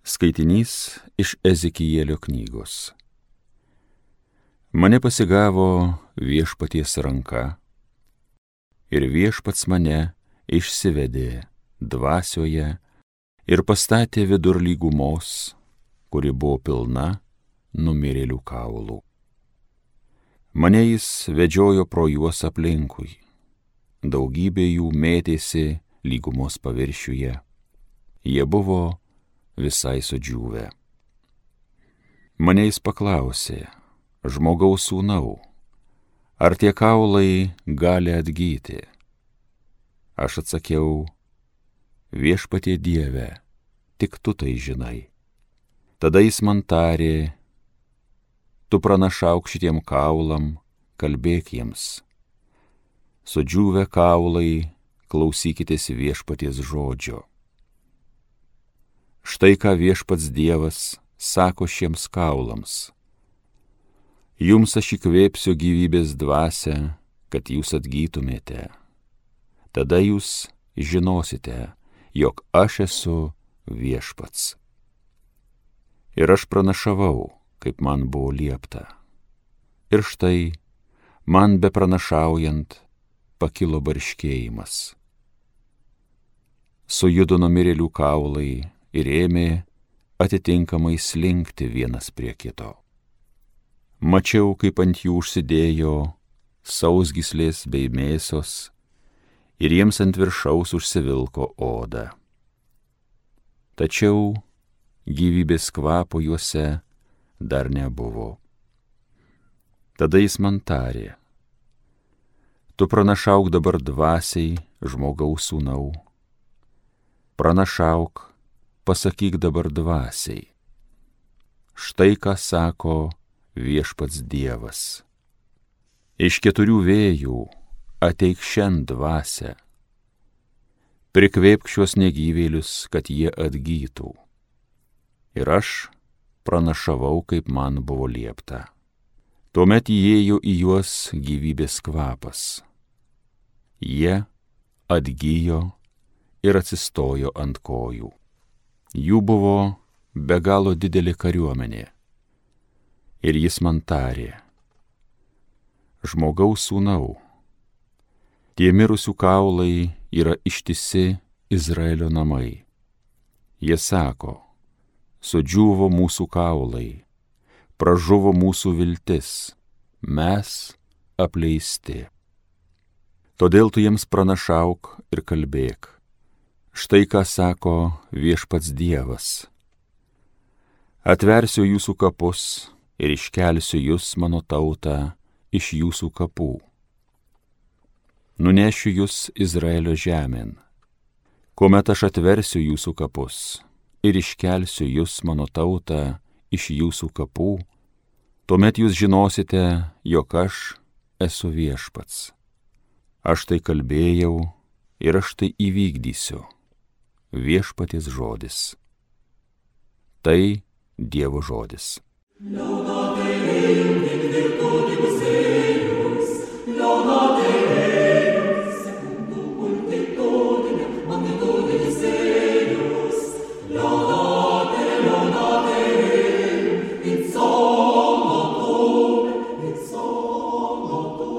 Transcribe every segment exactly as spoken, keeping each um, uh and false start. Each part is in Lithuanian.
Skaitinys iš Ezekielio knygos. Mane pasigavo viešpaties ranka, ir viešpats mane išsivedė dvasioje ir pastatė vidur lygumos, kuri buvo pilna numirėlių kaulų. Mane jis vedžiojo pro juos aplinkui, daugybė jų mėtėsi lygumos paviršiuje, jie buvo visai sudžiūvę. Mane jis paklausė: žmogaus sūnau, ar tie kaulai gali atgyti? Aš atsakiau: viešpatie Dieve, tik tu tai žinai. Tada jis man tarė: tu pranašauk šitiem kaulam, kalbėk jiems. Sudžiūvę kaulai, klausykitės viešpaties žodžio. Štai ką viešpats Dievas sako šiems kaulams: jums aš įkvėpsiu gyvybės dvasią, kad jūs atgytumėte. Tada jūs žinosite, jog aš esu viešpats. Ir aš pranašavau, kaip man buvo liepta. Ir štai, man bepranašaujant, pakilo barškėjimas. Sujudo numirėlių kaulai ir ėmė atitinkamai slinkti vienas prie kito. Mačiau, kaip ant jų užsidėjo sausgyslės bei mėsos, ir jiems ant viršaus užsivilko oda. Tačiau gyvybės kvapo juose dar nebuvo. Tada jis man tarė: tu pranašauk dabar dvasiai, žmogaus sūnau. Pranašauk, pasakyk dabar dvasiai. Štai ką sako viešpats Dievas: iš keturių vėjų ateik šiandien dvasią. Prikvėpk šios negyvėlius, kad jie atgytų. Ir aš pranašavau, kaip man buvo liepta. Tuomet įėjo į juos gyvybės kvapas. Jie atgyjo ir atsistojo ant kojų. Jų buvo be galo didelė kariuomenė. Ir jis man tarė: žmogaus sūnau, tie mirusių kaulai yra ištisi Izraelio namai. Jie sako: sudžiūvo mūsų kaulai, pražuvo mūsų viltis, mes apleisti. Todėl tu jiems pranašauk ir kalbėk: štai ką sako viešpats Dievas: atversiu jūsų kapus ir iškelsiu jūs, mano tautą, iš jūsų kapų. Nunešiu jūs Izraelio žemėn. Kuomet aš atversiu jūsų kapus ir iškelsiu jūs, mano tautą, iš jūsų kapų, tuomet jūs žinosite, jog aš esu viešpats. Aš tai kalbėjau ir aš tai įvykdysiu. Viešpaties žodis. Tai Dievo žodis. Laudate Deum in virtutibus eius, laudate Deum secundum multitudinem magnitudinis eius, laudate, laudate Deum in solum, in solum.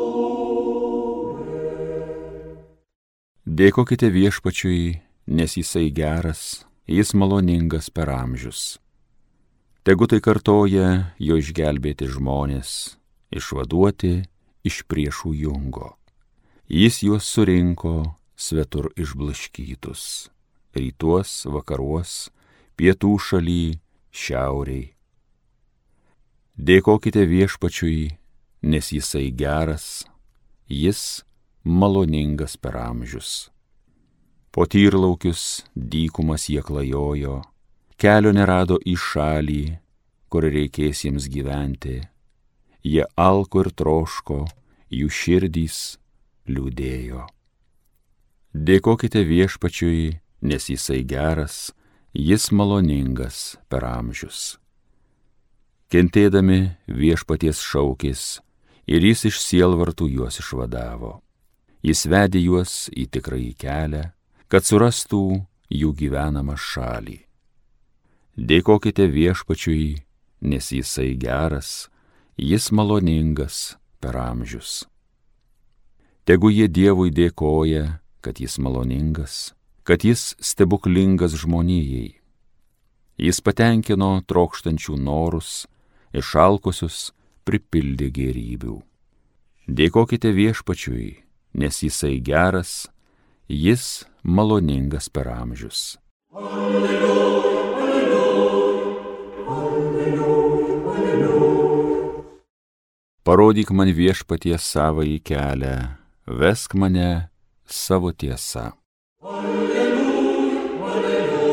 Dėkokite viešpačiui, nes jisai geras, jis maloningas per amžius. Tegu tai kartoja jo išgelbėti žmonės, išvaduoti iš priešų jungo. Jis juos surinko svetur išblaškytus, rytuos, vakaruos, pietų šaly, šiauriai. Dėkokite viešpačiui, nes jisai geras, jis maloningas per amžius. Po tyrlaukius dykumas jie klajojo, kelio nerado į šalį, kur reikės jiems gyventi. Jie alko ir troško, jų širdys liūdėjo. Dėkokite viešpačiui, nes jisai geras, jis maloningas per amžius. Kentėdami viešpaties šaukės, ir jis iš sielvartų juos išvadavo. Jis vedė juos į tikrąjį kelią, kad surastų jų gyvenamą šalį. Dėkokite Viešpačiui, nes jisai geras, jis maloningas per amžius. Tegu jie Dievui dėkoja, kad jis maloningas, kad jis stebuklingas žmonijai. Jis patenkino trokštančių norus, išalkusius pripildė gėrybių. Dėkokite Viešpačiui, nes jisai geras, jis maloningas per amžius. Alleluja, alleluja, alleluja, alleluja. Parodyk man Viešpatie savąjį kelią, vesk mane savo tiesa. Alleluja, alleluja.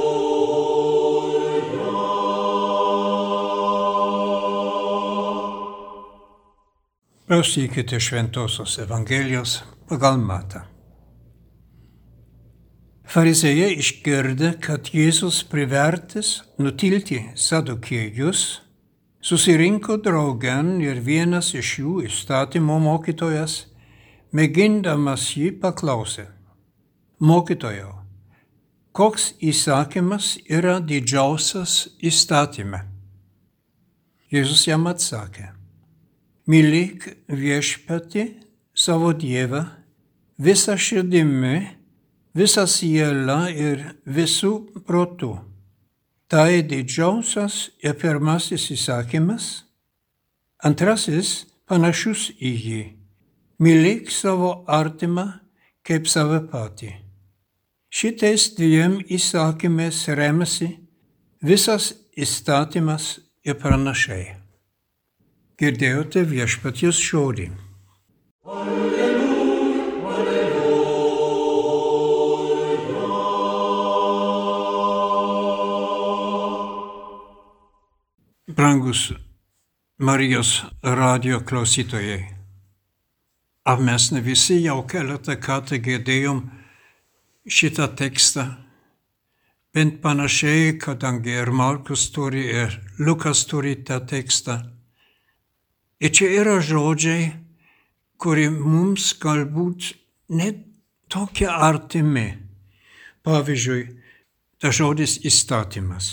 Klausykite Šventosios Evangelijos pagal Matą. Fariziejai išgirdę, kad Jėzus privertęs nutilti sadukiejus, susirinko draugen ir vienas iš jų įstatymo mokytojas, mėgindamas jį paklausė: Mokytojau, koks įsakymas yra didžiausias įstatyme? Jėzus jam atsakė: Mylėk Viešpatį savo Dievą visą širdimi, visą sielą ir visų protų. Tai didžiausias ir pirmasis įsakymas. Antrasis panašus į jį. Mylėk savo artimą kaip save patį. Šitais dviem įsakymais remiasi visas įstatymas ir pranašai. Girdėjote Viešpaties žodį. Alleluja, alleluja. Brangus Marijos radijo klausytojai, ar mes ne visi jau keletą kartų girdėjom šitą tekstą, bent panašiai, kadangi ir Markus turi, ir Lukas turi tą tekstą. Ir čia yra žodžiai, kurie mums galbūt net tokie artimi. Pavyzdžiui, tas žodis įstatymas.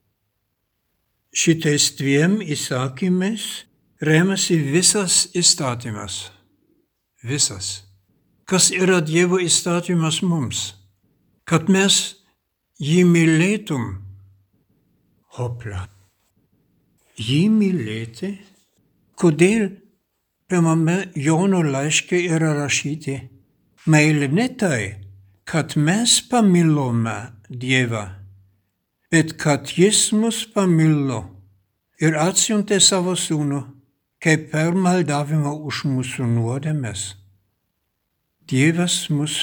Šitais dviem įsakymais remiasi visas įstatymas. Visas. Kas yra Dievo įstatymas mums? Kad mes jį mylėtum. Hopla. Jį mylėti? Kodėl pirmame Jono laiške yra rašyti: meilė ne tai, kad mes pamilome Dievą, bet kad jis mus pamilo ir atsiuntė savo sūnų kaip permaldavimą už mūsų nuodėmes. Dievas mus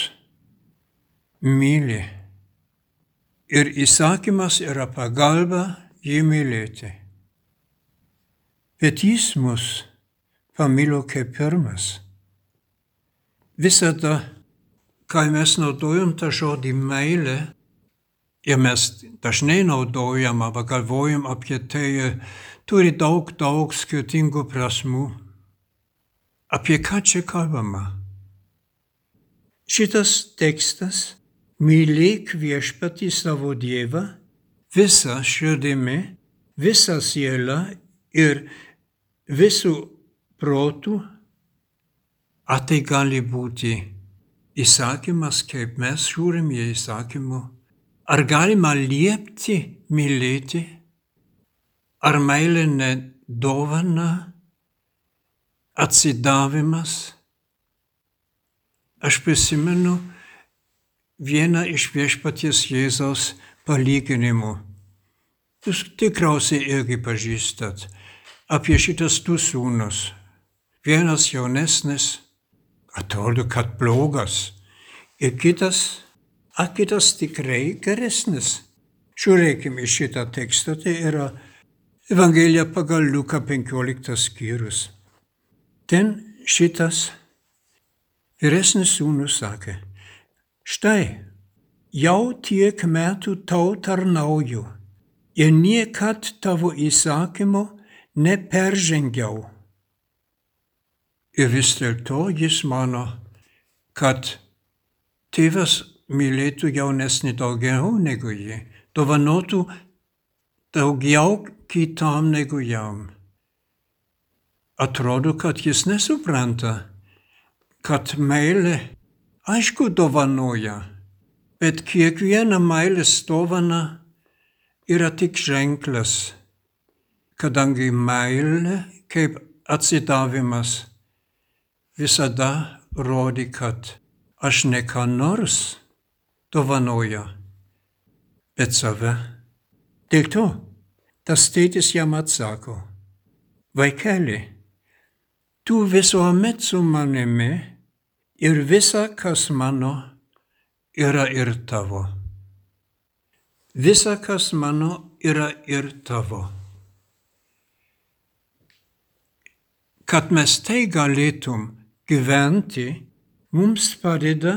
myli ir įsakymas yra pagalba jį mylėti. Bet jis mus pamilo kaip pirmas. Visada, kai mes naudojam tą žodį meilė, ir mes dažnai naudojam, arba galvojam apie tai, turi daug, daug skirtingų prasmų. Apie ką čia kalbama? Šitas tekstas: mylėk Viešpatį savo Dievą visą širdimi, visą sielą ir visų protų. Ar tai gali būti įsakymas, kaip mes žiūrim į įsakymų? Ar galima liepti mylėti? Ar meilė ne dovana, atsidavimas? Aš prisimenu vieną iš Viešpaties Jėzaus palyginimų. Jūs tikriausiai irgi pažįstat. Apie šitas du sūnus. Vienas jaunesnis, atrodo, kad blogas. Ir kitas, a kitas tikrai geresnis. Žiūrėkime į šitą tekstą, tai yra Evangelija pagal Luką penkioliktas skyrius. Ten šitas vyresnis sūnus sakė: štai, jau tiek metų tau tarnauju ir niekad tavo įsakymo neperžengiau. Ir vis dėlto jis mano, kad tėvas mylėtų jaunesnį daugiau negu jį, dovanotų daugiau kitam negu jam. Atrodo, kad jis nesupranta, kad meilė aišku dovanoja, bet kiekviena meilės dovana yra tik ženklas, kadangi meilė kaip atsidavimas visada rodi, kad aš ne ką nors dovanoju, bet save. Dėl to tas tėtis jam atsako, vaikeli, tu visuomet su manimi ir visa, kas mano, yra ir tavo. Visa, kas mano, yra ir tavo. Kad mes tai galėtum gyventi, mums padeda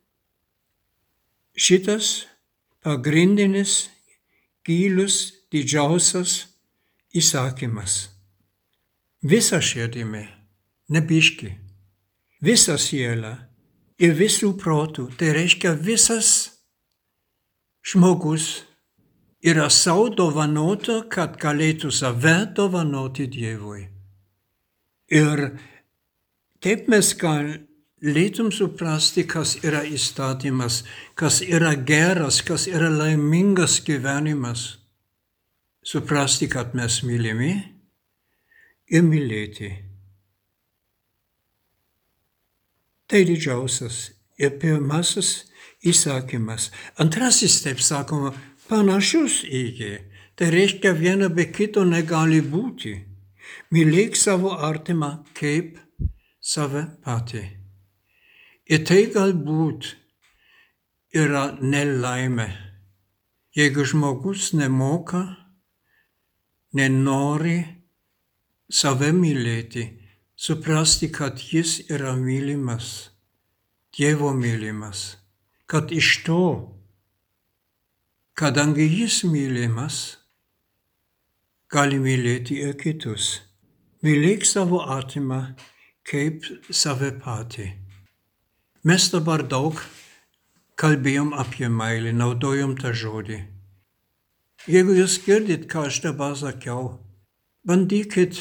šitas pagrindinis, gilus, didžiausias įsakymas. Visa širdimi, ne biški, visa siela ir visų protų, tai reiškia visas žmogus yra sau dovanota, kad galėtų save dovanoti Dievui. Ir taip mes galėtum suprasti, kas yra įstatymas, kas yra geras, kas yra laimingas gyvenimas. Suprasti, kad mes mylimi ir mylėti. Tai didžiausias ir pirmasis įsakymas. Antrasis, taip sakoma, panašus į jį. Tai reiškia, viena be kito negali būti. Mylėk savo artimą kaip save patį. Ir tai galbūt yra nelaimė. Jeigu žmogus nemoka, nenori save mylėti, suprasti, kad jis yra mylimas, Dievo mylimas, kad iš to, kadangi jis mylimas, gali mylėti ir kitus. Mylėk savo artimą kaip save patį. Mes dabar daug kalbėjom apie meilę, naudojom tą žodį. Jeigu jūs girdit, ką aš dabar sakiau, bandykit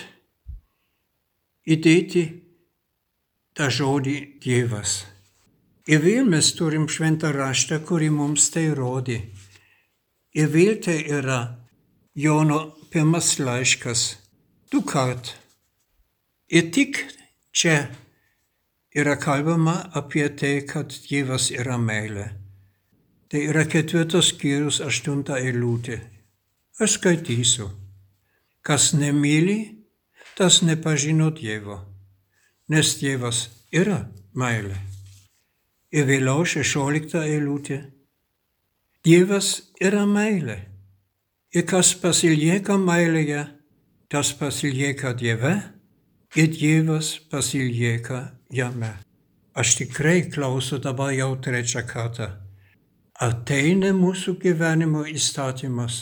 įdėti tą žodį Dievas. Ir vėl mes turim šventą raštą, kurį mums tai rodė. Ir vėl tai yra Jono pirmas laiškas, du kart. Ir tik čia yra kalbama apie tai, kad Dievas yra meilė. Tai yra ketvirtas skyrius, aštunta eilutė. Aš skaitysiu. Kas nemyli, tas nepažino Dievo, nes Dievas yra meilė. Ir vėliau šešiolikta eilutė. Dievas yra meilė. Ir kas pasilieka meilėje, tas pasilieka Dieve, ir Dievas pasilieka jame. Aš tikrai klausiu dabar jau trečią kartą. Ar tai ne mūsų gyvenimo įstatymas?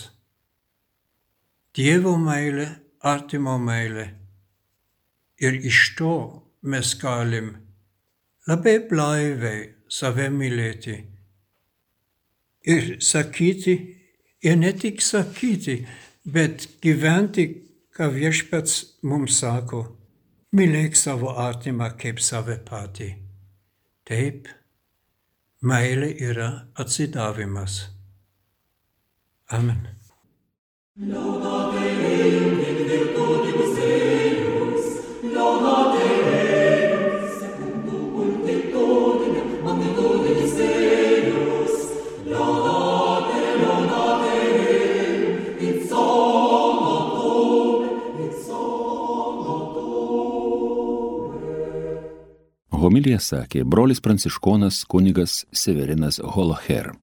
Dievo meilė, artimo meilė. Ir iš to mes galim labai blaiviai save mylėti. Ir sakyti, ir ne tik sakyti, bet gyventi, ką Viešpats mums sako. Mylėk savo artimą kaip save patį. Taip, meilė yra atsidavimas. Amen. Laudate Deum in virtutibus eius, laudate Deum secundum ultitudinem magnitudinis eius, laudate, laudate Deum in somno tuum, in somno tuum. Homiliją sakė brolis pranciškonas kunigas Severinas Holoher.